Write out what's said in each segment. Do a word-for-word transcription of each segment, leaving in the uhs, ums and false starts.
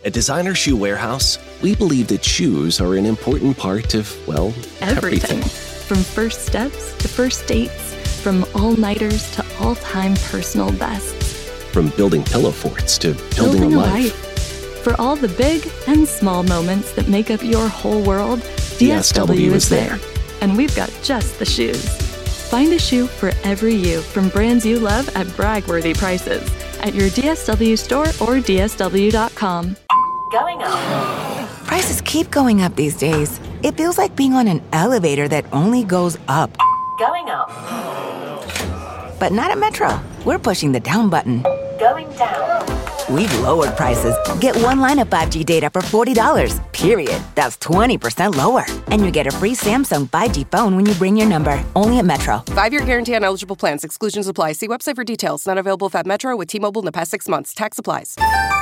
At Designer Shoe Warehouse, we believe that shoes are an important part of, well, everything. everything. From first steps to first dates, from all-nighters to all-time personal bests. From building pillow forts to building, Building a a life. life. For all the big and small moments that make up your whole world, D S W is there. And we've got just the shoes. Find a shoe for every you from brands you love at brag-worthy prices at your D S W store or D S W dot com. Going up. Prices keep going up these days. It feels like being on an elevator that only goes up. Going up. But not at Metro. We're pushing the down button. Going down. We've lowered prices. Get one line of five G data for forty dollars, period. That's twenty percent lower. And you get a free Samsung five G phone when you bring your number. Only at Metro. Five-year guarantee on eligible plans. Exclusions apply. See website for details. Not available if at Metro with T-Mobile in the past six months. Tax applies.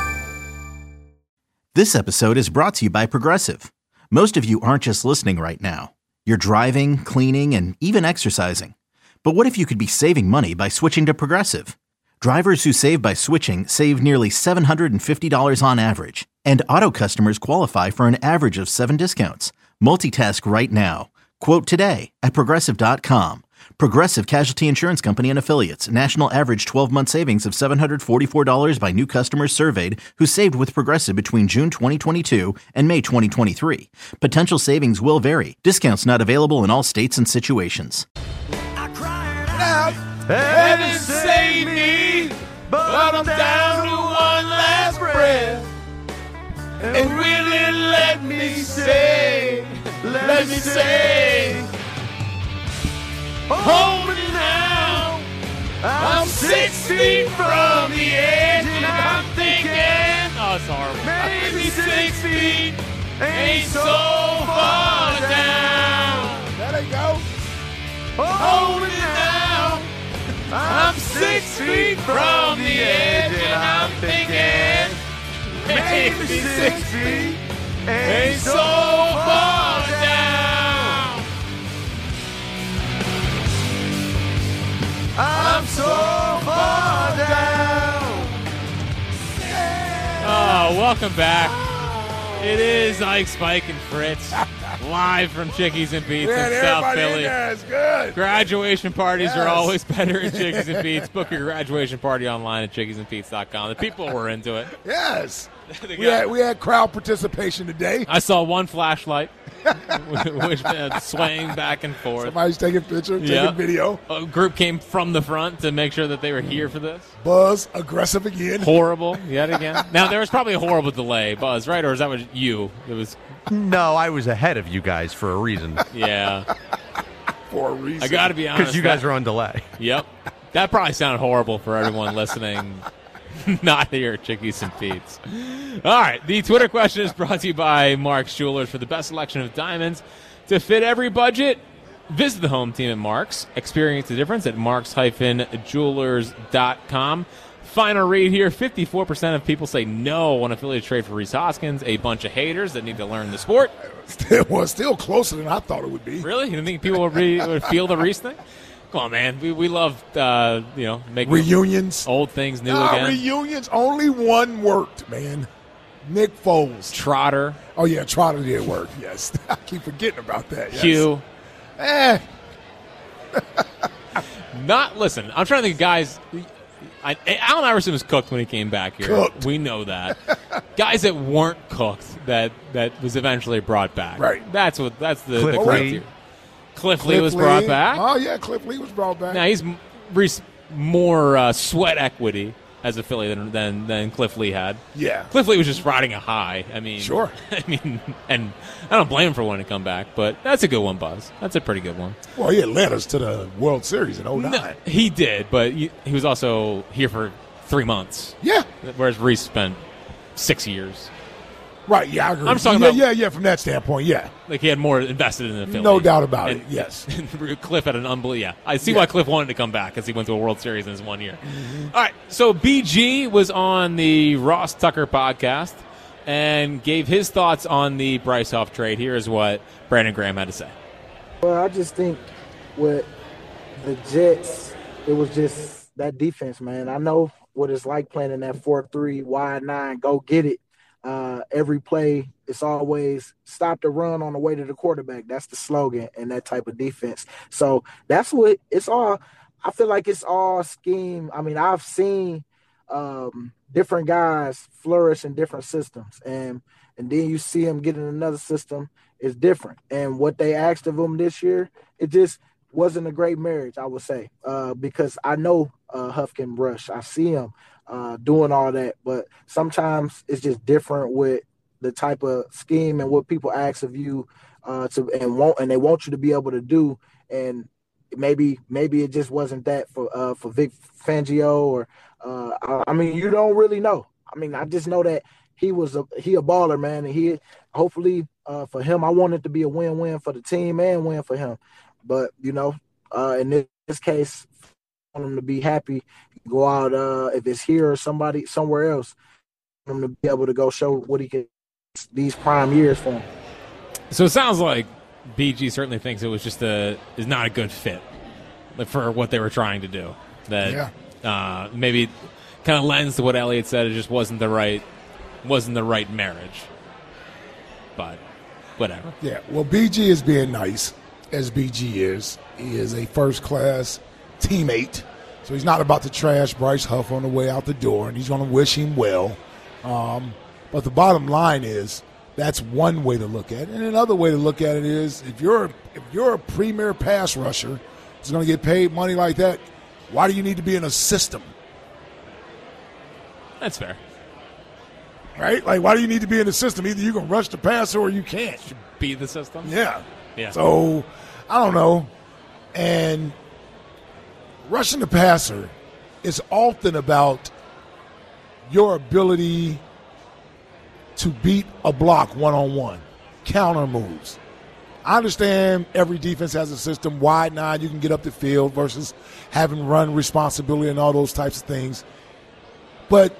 This episode is brought to you by Progressive. Most of you aren't just listening right now. You're driving, cleaning, and even exercising. But what if you could be saving money by switching to Progressive? Drivers who save by switching save nearly seven hundred fifty dollars on average. And auto customers qualify for an average of seven discounts. Multitask right now. Quote today at Progressive dot com. Progressive Casualty Insurance Company and Affiliates. National average twelve-month savings of seven hundred forty-four dollars by new customers surveyed who saved with Progressive between June twenty twenty-two and May twenty twenty-three. Potential savings will vary. Discounts not available in all states and situations. I cried out, heaven save me, but I'm down to one last breath. And will it let me say, let me say, hold me now. I'm six feet from the edge, and I'm thinking, Oh, it's horrible. maybe six feet ain't so far down. There they go. Hold me now. I'm six feet from the edge, and I'm thinking, maybe six feet ain't so far down. I'm so far down. Oh, welcome back. It is Ike, Spike, and Fritz live from Chickies and Beats Man, in South everybody Philly. in there is good. Graduation parties Yes. are always better at Chickies and Beats. Book your graduation party online at chickies and beats dot com. The people were into it. Yes. The We guy- had, we had crowd participation today. I saw one flashlight, which uh, swaying back and forth. Somebody's taking picture, taking Yeah. video. A group came from the front to make sure that they were here for this. Buzz, aggressive again. Horrible, yet again. Now, there was probably a horrible delay, Buzz, right? Or is that what you? It was, No, I was ahead of you guys for a reason. yeah. For a reason. I got to be honest. Because you guys that- are on delay. Yep. That probably sounded horrible for everyone listening. Not here at Chickies and Pete's. All right. The Twitter question is brought to you by Mark's Jewelers. For the best selection of diamonds to fit every budget, visit the home team at Mark's. Experience the difference at marks jewelers dot com. Final read here. fifty-four percent of people say no on affiliate trade for Reese Hoskins. A bunch of haters that need to learn the sport. Still, well, still closer than I thought it would be. Really? You don't think people would, re- would feel the Reese thing? Come on, man. We we love, uh, you know, making Reunions. old things new Nah, again. reunions, only one worked, man. Nick Foles. Trotter, Oh, yeah, Trotter did work, yes. I keep forgetting about that. Yes. Hugh. Eh, Not, listen, I'm trying to think of guys. I, Allen Iverson was cooked when he came back here. Cooked. We know that. Guys that weren't cooked that, that was eventually brought back. Right. That's what. That's the, Cliff the Lee. criteria. Cliff, Lee Cliff was brought Lee. back. Oh, yeah, Cliff Lee was brought back. Now he's m- Reese more uh, sweat equity as a Philly than, than than Cliff Lee had. Yeah. Cliff Lee was just riding a high. I mean, Sure. I mean, and I don't blame him for wanting to come back, but that's a good one, Buzz. That's a pretty good one. Well, he had led us to the World Series in oh nine. No, he did, but he, he was also here for three months, Yeah. whereas Reese spent six years. Right, yeah, I agree. I'm just talking yeah, about- yeah, yeah, from that standpoint, yeah. Like he had more invested in the Philly. No doubt about And- it, yes. and Cliff had an unbelievable. Yeah, I see Yeah. why Cliff wanted to come back because he went to a World Series in his one year. All right, so B G was on the Ross Tucker podcast and gave his thoughts on the Bryce Huff trade. Here is what Brandon Graham had to say. Well, I just think with the Jets, it was just that defense, man. I know what it's like playing in that four three wide nine, go get it. Uh, every play, it's always stop the run on the way to the quarterback. That's the slogan and that type of defense. So that's what it's all. I feel like it's all scheme. I mean, I've seen um, different guys flourish in different systems, and and then you see them get in another system. It's different. And what they asked of them this year, it just wasn't a great marriage, I would say, uh, because I know uh, Huff can rush. I see him uh, doing all that, but sometimes it's just different with the type of scheme and what people ask of you uh, to and want, and they want you to be able to do. And maybe maybe it just wasn't that for uh, for Vic Fangio, or uh, I, I mean, you don't really know. I mean, I just know that he was a he a baller, man, and he hopefully uh, for him, I want it to be a win-win for the team and win for him. But you know, uh, in this, this case, I want him to be happy, go out uh, if it's here or somebody somewhere else, for him to be able to go show what he can these prime years for him. So it sounds like B G certainly thinks it was just a is not a good fit for what they were trying to do. That yeah. uh, maybe kind of lends to what Elliott said. It just wasn't the right wasn't the right marriage. But whatever. Yeah. Well, B G is being nice, as B G is. He is a first class teammate, so he's not about to trash Bryce Huff on the way out the door, and he's going to wish him well. Um, but the bottom line is, that's one way to look at it. And another way to look at it is, if you're if you're a premier pass rusher who's going to get paid money like that, why do you need to be in a system? That's fair. Right? Like, why do you need to be in the system? Either you can rush the passer or you can't. Should be the system? Yeah. Yeah. So, I don't know. And rushing the passer is often about your ability to beat a block one-on-one, counter moves. I understand every defense has a system, wide nine, you can get up the field versus having run responsibility and all those types of things. But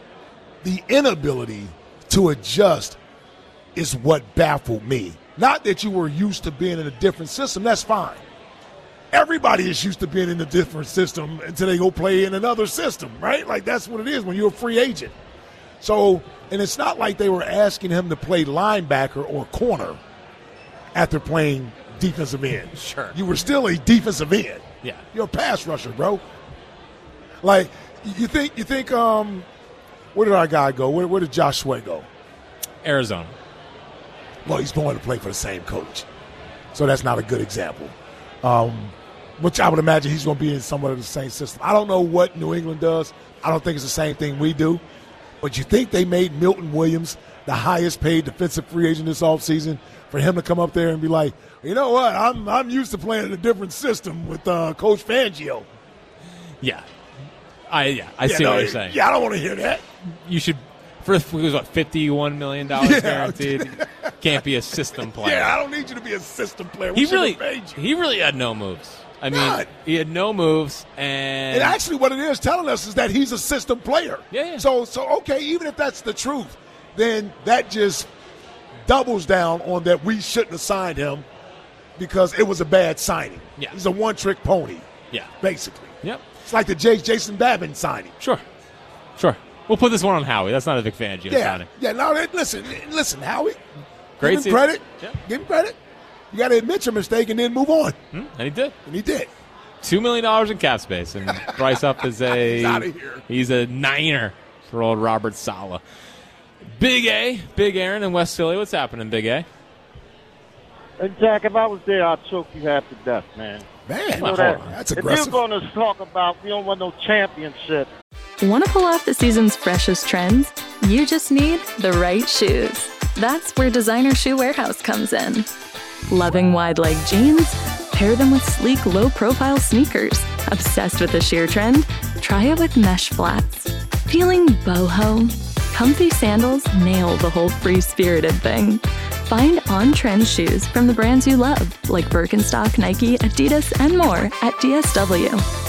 the inability to adjust is what baffled me. Not that you were used to being in a different system, that's fine. Everybody is used to being in a different system until they go play in another system, right? Like, that's what it is when you're a free agent. So, and it's not like they were asking him to play linebacker or corner after playing defensive end. Sure. You were still a defensive end. Yeah. You're a pass rusher, bro. Like, you think, you think, um, where did our guy go? Where, where did Josh Sweat go? Arizona. Well, he's going to play for the same coach. So that's not a good example. Um, which I would imagine he's going to be in somewhat of the same system. I don't know what New England does. I don't think it's the same thing we do. But you think they made Milton Williams the highest paid defensive free agent this offseason for him to come up there and be like, you know what, I'm I'm used to playing in a different system with uh, Coach Fangio. Yeah. I yeah, I yeah, see no, what you're saying. Yeah, I don't want to hear that. You should for it was what, fifty-one million dollars yeah. guaranteed. Can't be a system player. Yeah, I don't need you to be a system player. We he really he really had no moves. I mean, Not. he had no moves, and and actually, what it is telling us is that he's a system player. Yeah, yeah. So, so okay, even if that's the truth, then that just doubles down on that we shouldn't have signed him because it was a bad signing. Yeah, he's a one-trick pony. Yeah, basically. Yep. It's like the J- Jason Babin signing. Sure, sure. We'll put this one on Howie. That's not a Vic Fangio yeah. signing. Yeah. No, listen, listen, Howie. Great. Give him credit. Yeah. Give him credit. You got to admit your mistake and then move on. Hmm, and he did. And he did. Two million dollars in cap space, and Bryce Huff is a he's out of here. He's a niner for old Robert Saleh. Big A, Big Aaron in West Philly. What's happening, Big A? Hey, Jack, if I was there, I'd choke you half to death, man. Man, you know that, that's aggressive. If you're going to talk about we don't want no championship. Want to pull off the season's freshest trends? You just need the right shoes. That's where Designer Shoe Warehouse comes in. Loving wide-leg jeans? Pair them with sleek, low-profile sneakers. Obsessed with the sheer trend? Try it with mesh flats. Feeling boho? Comfy sandals nail the whole free-spirited thing. Find on-trend shoes from the brands you love, like Birkenstock, Nike, Adidas, and more at D S W.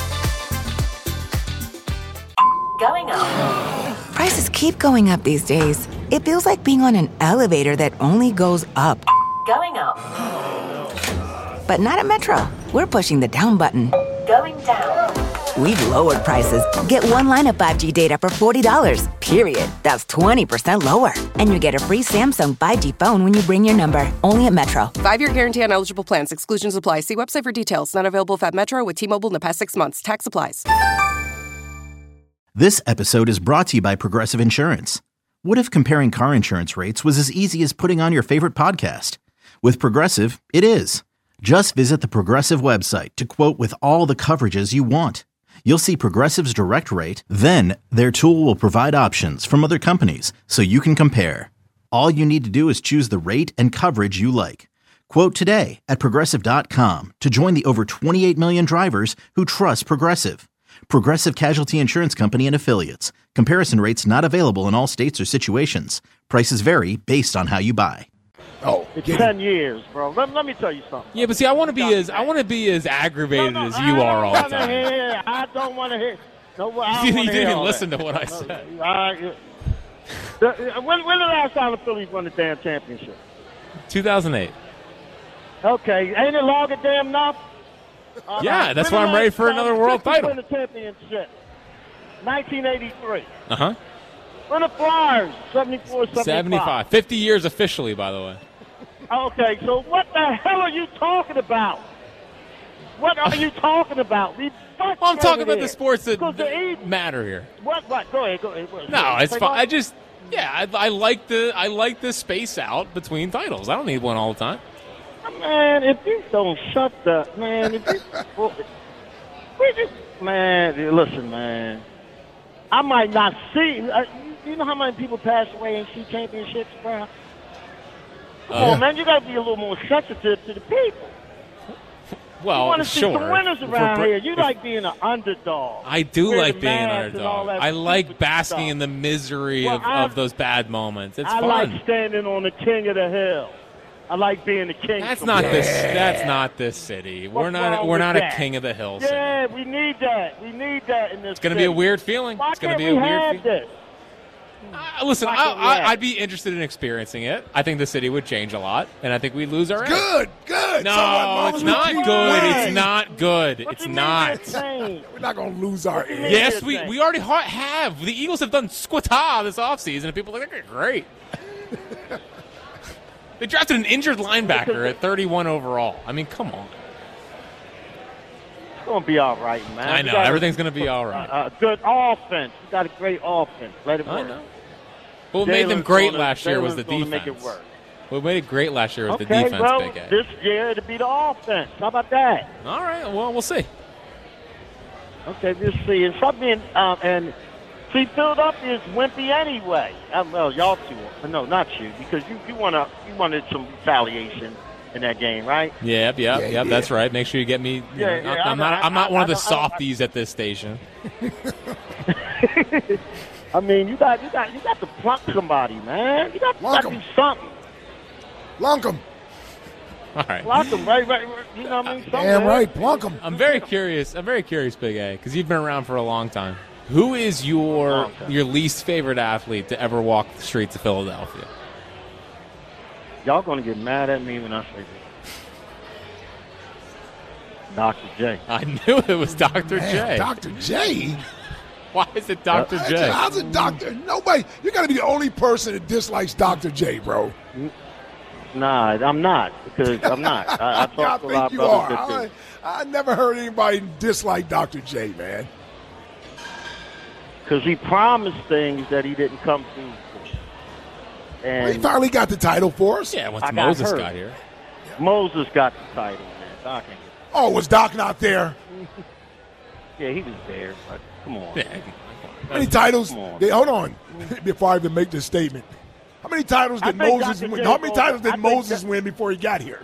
Going up. Prices keep going up these days. It feels like being on an elevator that only goes up. Going up. But not at Metro. We're pushing the down button. Going down. we've lowered prices. Get one line of five G data for forty dollars, period. That's twenty percent lower. And you get a free Samsung five G phone when you bring your number. Only at Metro. Five-year guarantee on eligible plans. Exclusions apply. See website for details. Not available if at Metro with T-Mobile in the past six months. Tax applies. This episode is brought to you by Progressive Insurance. What if comparing car insurance rates was as easy as putting on your favorite podcast? With Progressive, it is. Just visit the Progressive website to quote with all the coverages you want. You'll see Progressive's direct rate, then their tool will provide options from other companies so you can compare. All you need to do is choose the rate and coverage you like. Quote today at Progressive dot com to join the over twenty-eight million drivers who trust Progressive. Progressive Casualty Insurance Company and Affiliates. Comparison rates not available in all states or situations. Prices vary based on how you buy. Oh, it's ten years, bro. Let, let me tell you something. Yeah, but see, I want to be as I want to be as aggravated no, no, as you I are all the don't wanna time. Hear, I don't want to hear. No, I don't you wanna didn't hear even all listen that. to what I No, said. I, the, when, when the last time the Phillies won the damn championship? two thousand eight. Okay, ain't it long a damn enough? Uh, Yeah, that's when why the I'm ready last for time another the world Sixers title. Won the championship, nineteen eighty-three. Uh huh. When the Flyers, seventy-four, seventy-five. seventy-five. fifty years officially, by the way. Okay, so what the hell are you talking about? What are you talking about? We well, I'm talking about here. the sports that, Because the that matter here. What? What? Go ahead. Go ahead. What, No, what, it's say fine. what? I just, yeah, I, I like the I like the space out between titles. I don't need one all the time. Man, if you don't shut the man, if you, well, we just man, listen, man. I might not see. Uh, you know how many people pass away and see championships, bro? Come Uh, on, man. You got to be a little more sensitive to the people. Well, you want to see sure. some winners If around we're- here. You if- like being an underdog. I do Wear like the being an mask and all underdog. that I like stupid basking stuff. in the misery Well, of, I- of those bad moments. It's I fun. like standing on the king of the hill. I like being the king. That's somewhere. not this. That's not this city. What's we're not. wrong We're with not that? a king of the hill city. Yeah, we need that. We need that in this. It's going to be a weird feeling. Why it's going to can't be a we weird have feeling. this? Uh, listen, Why I, can't we have I, I'd be interested in experiencing it. I think the city would change a lot, and I think we'd lose our edge. Good, good. No, Someone it's knows not what good. you It's mean. not good. What It's you mean not. it's insane? We're not going to lose our you edge. mean? Yes, It's we, insane. we already ha- have. The Eagles have done squata this offseason, and people are like, they're great. They drafted an injured linebacker at thirty-one overall. I mean, come on. It's going to be all right, man. I We know. got a- Everything's going to be all right. A, a good offense. We got a great offense. Let it work. I know. But what made them Jalen's great gonna- last year was the Jalen's gonna defense. Make it work. What made it great last year was Okay, the defense, well, Big A. this year it'll be the offense. How about that? All right. Well, we'll see. Okay, we'll see. And something, um, and see, Philadelphia is wimpy anyway. Uh, well, y'all two, are. no, not you, because you you want to you wanted some retaliation in that game, right? Yep, yep, Yeah, yep. yeah. That's right. Make sure you get me. You Yeah, know, yeah, I'm, I I'm know, not. I- I'm not I- one of I the know, I- softies at this station. I mean, you got you got you got to plunk somebody, man. You got, you got Plunk to 'em. do something. Plunk 'em. All right. Plunk them, right, right, right. You know what I mean? Damn Somewhere. right. Plunk 'em. I'm very curious. I'm very curious, Big A, because you've been around for a long time. Who is your Long time. your least favorite athlete to ever walk the streets of Philadelphia? Y'all gonna get mad at me when I say this. Doctor J. I knew it was Doctor Man, J. Doctor J. Why is it Doctor Uh, J? How's it Doctor? Nobody. You got to be the only person that dislikes Doctor J, bro. Nah, I'm not because I'm not. I, I talk I to a lot think of you are. brothers that I, do. I never heard anybody dislike Doctor J, man. Because he promised things that he didn't come through for. Well, he And finally got the title for us. Yeah, once I got Moses hurt. got here. Moses got the title, man. Doc ain't Oh, was Doc not there? get- yeah, he was there, but come on. Yeah. How many titles? Come on. They, hold on, before I even make this statement. How many titles I did think Moses Doctor win? J How many goes- titles I did think Moses that- win before he got here?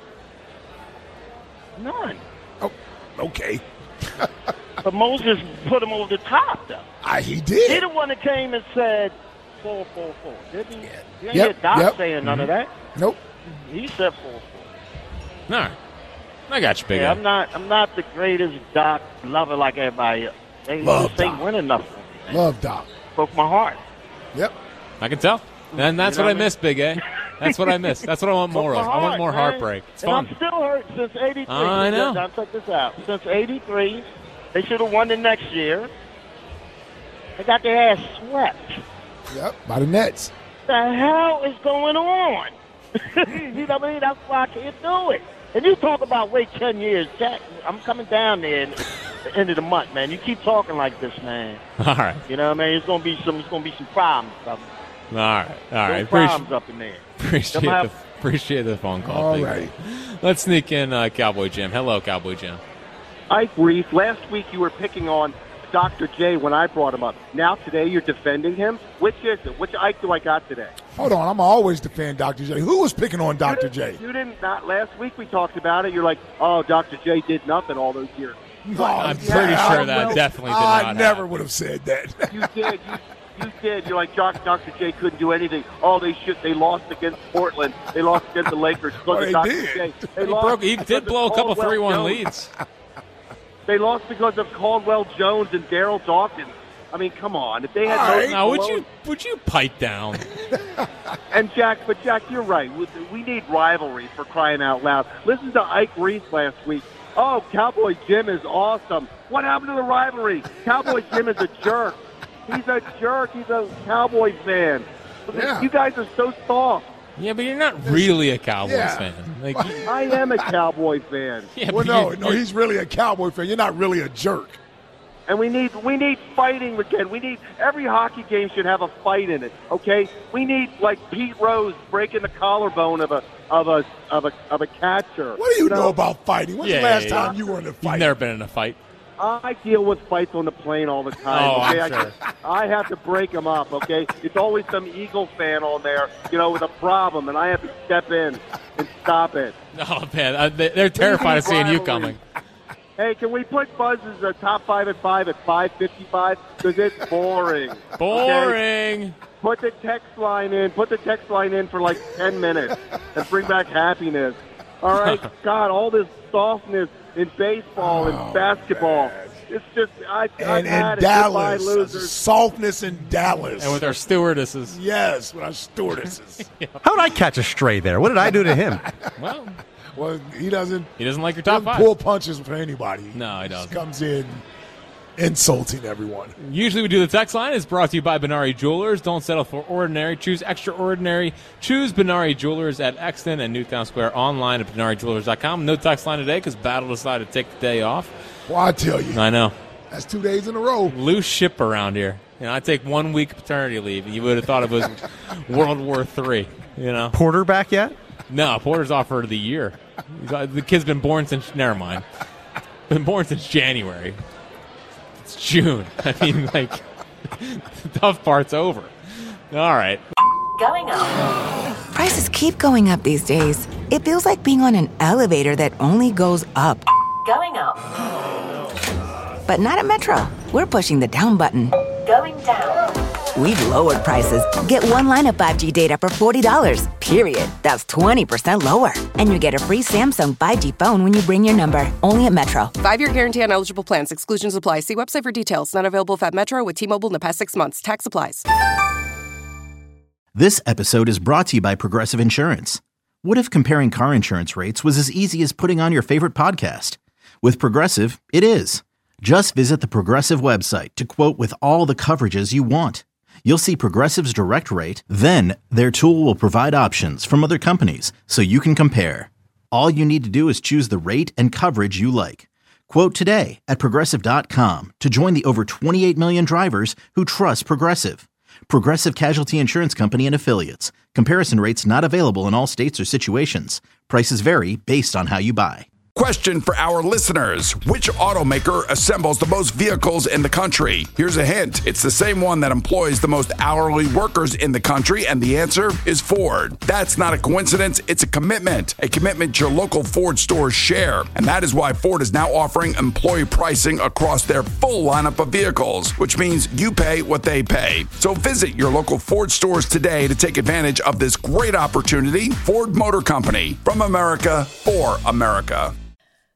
None. Oh, okay. But Moses put him over the top, though. I, he He did. the one that came and said four, four, four. Didn't he? You Yep, ain't hear Doc yep. saying none of that. Nope. He said four, four. All right. I got you, Big Yeah, A. I'm not. I'm not the greatest Doc lover like everybody else. They Love just ain't Doc. win enough for me. Man. Love Doc. Broke my heart. Yep. I can tell. And that's You know what I what I mean? miss, Big A. That's what I miss. That's what I want more Broke of. my I want heart, more man. heartbreak. It's and fun. I'm still hurt since eighty-three. I know. Now check this out. Since eighty-three, They should have won the next year. They got their ass swept. Yep, by the Nets. The hell is going on? You know what I mean? That's why I can't do it. And you talk about wait ten years, Jack. I'm coming down there at the end of the month, man. You keep talking like this, man. All right. You know what I mean? It's gonna be some. It's gonna be some problems. Brother. All right. All right. No problems up in there. Appreciate the, have- appreciate the phone call. All Big right. man. Let's sneak in uh, Cowboy Jim. Hello, Cowboy Jim. Ike Reese, last week you were picking on Doctor J when I brought him up. Now today you're defending him. Which is it? Which Ike do I got today? Hold on, I'm always defend Doctor J. Who was picking on Doctor You J? didn't, you didn't. Not last week we talked about it. You're like, oh, Doctor J did nothing all those years. No, I'm yeah, pretty I sure that will- definitely did I not never happen. would have said that. You did. You, you did. You're like, Doctor J couldn't do anything. Oh, they should. They lost against Portland. They lost against the Lakers. Oh, Because they of Doctor did. J. They He, lost broke, he because did of blow a couple Caldwell three one Jones. leads. They lost because of Caldwell Jones and Daryl Dawkins. I mean, come on. If they had All no right. Now, would you would you pipe down? And Jack, but Jack, you're right. We- We need rivalry for crying out loud. Listen to Ike Reese last week. Oh, Cowboy Jim is awesome. What happened to the rivalry? Cowboy Jim is a jerk. He's a jerk. He's a Cowboy fan. Yeah. You guys are so soft. Yeah, but you're not really a Cowboys Yeah. fan. Like, you- I am a Cowboy fan. yeah, Well, but no, you're- no, he's really a Cowboy fan. You're not really a jerk. And we need we need fighting again. We need every hockey game should have a fight in it. Okay, we need like Pete Rose breaking the collarbone of a of a of a of a catcher. What do you know about fighting? When's Yeah, the last yeah, yeah. time you were in a You've fight? never been in a fight. I deal with fights on the plane all the time. Oh, I'm okay? sure. I, I have to break them up. Okay, it's always some Eagle fan on there, you know, with a problem, and I have to step in and stop it. Oh man, uh, they- they're terrified of seeing you rivalry. coming. Hey, can we put Buzz's uh, top five at five at five fifty-five? Because it's boring. Okay? Boring. Put the text line in. Put the text line in for like ten minutes and bring back happiness. All right, God, all this softness in baseball and Oh, basketball. man. It's just I, I've And had in it. Dallas, Goodbye, losers. softness in Dallas. And with our stewardesses. Yes, with our stewardesses. How did I catch a stray there? What did I do to him? Well, Well, he doesn't, he doesn't like your top doesn't five. pull punches for anybody. No, he Just doesn't. comes in insulting everyone. Usually we do the text line. It's brought to you by Benari Jewelers. Don't settle for ordinary. Choose extraordinary. Choose Benari Jewelers at Exton and Newtown Square online at benari jewelers dot com. No text line today because Battle decided to take the day off. Well, I tell you, I know. that's two days in a row. Loose ship around here. You know, I take one week paternity leave, and you would have thought it was World War Three. You know, Porter back yet? no, Porter's off for the year. He's, uh, the kid's been born since. Never mind. Been born since January. It's June. I mean, like, the tough part's over. All right. Going up. Prices keep going up these days. It feels like being on an elevator that only goes up. Going up. But not at Metro. We're pushing the down button. Going down. We've lowered prices. Get one line of five G data for forty dollars, period. That's twenty percent lower. And you get a free Samsung five G phone when you bring your number. Only at Metro. Five-year guarantee on eligible plans. Exclusions apply. See website for details. Not available if at Metro with T-Mobile in the past six months. Tax applies. This episode is brought to you by Progressive Insurance. What if comparing car insurance rates was as easy as putting on your favorite podcast? With Progressive, it is. Just visit the Progressive website to quote with all the coverages you want. You'll see Progressive's direct rate, then their tool will provide options from other companies so you can compare. All you need to do is choose the rate and coverage you like. Quote today at progressive dot com to join the over twenty-eight million drivers who trust Progressive. Progressive Casualty Insurance Company and Affiliates. Comparison rates not available in all states or situations. Prices vary based on how you buy. Question for our listeners. Which automaker assembles the most vehicles in the country? Here's a hint. It's the same one that employs the most hourly workers in the country, and the answer is Ford. That's not a coincidence. It's a commitment. A commitment your local Ford stores share. And that is why Ford is now offering employee pricing across their full lineup of vehicles, which means you pay what they pay. So visit your local Ford stores today to take advantage of this great opportunity. Ford Motor Company. From America, for America.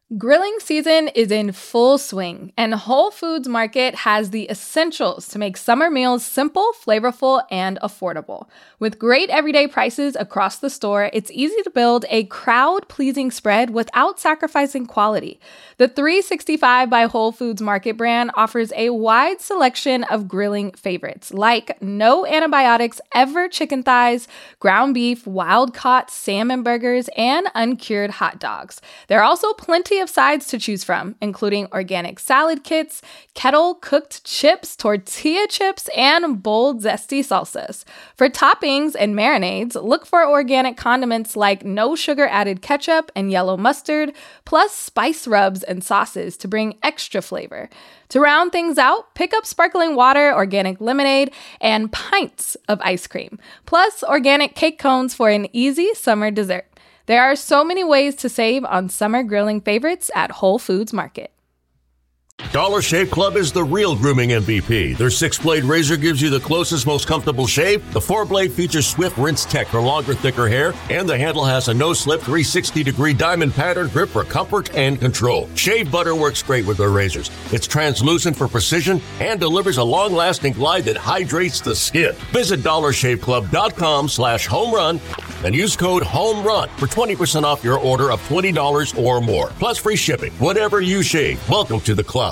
Grilling season is in full swing, and Whole Foods Market has the essentials to make summer meals simple, flavorful, and affordable. With great everyday prices across the store, it's easy to build a crowd-pleasing spread without sacrificing quality. The three sixty-five by Whole Foods Market brand offers a wide selection of grilling favorites, like no antibiotics ever chicken thighs, ground beef, wild-caught salmon burgers, and uncured hot dogs. There are also plenty of sides to choose from, including organic salad kits, kettle-cooked chips, tortilla chips, and bold, zesty salsas. For toppings and marinades, look for organic condiments like no-sugar-added ketchup and yellow mustard, plus spice rubs and sauces to bring extra flavor. To round things out, pick up sparkling water, organic lemonade, and pints of ice cream, plus organic cake cones for an easy summer dessert. There are so many ways to save on summer grilling favorites at Whole Foods Market. Dollar Shave Club is the real grooming M V P. Their six-blade razor gives you the closest, most comfortable shave. The four-blade features swift rinse tech for longer, thicker hair, and the handle has a no-slip three hundred sixty degree diamond pattern grip for comfort and control. Shave butter works great with their razors. It's translucent for precision and delivers a long-lasting glide that hydrates the skin. Visit dollar shave club dot com slash home run and use code HOMERUN for twenty percent off your order of twenty dollars or more, plus free shipping. Whatever you shave, welcome to the club.